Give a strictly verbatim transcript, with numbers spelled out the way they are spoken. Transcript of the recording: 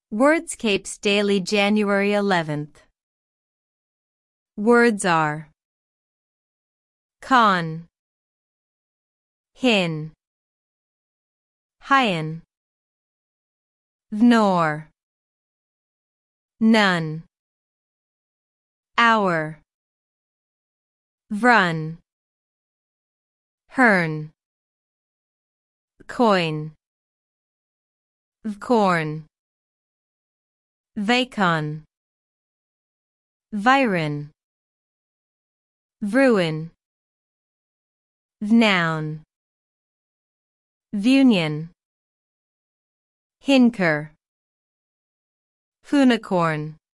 Wordscapes Daily January eleventh. Words are con, hin, hyen, vnor, none, hour, vrun, hern, coin, vcorn, vacon, viren, vruin, vnoun, vunion, hinker, funicorn.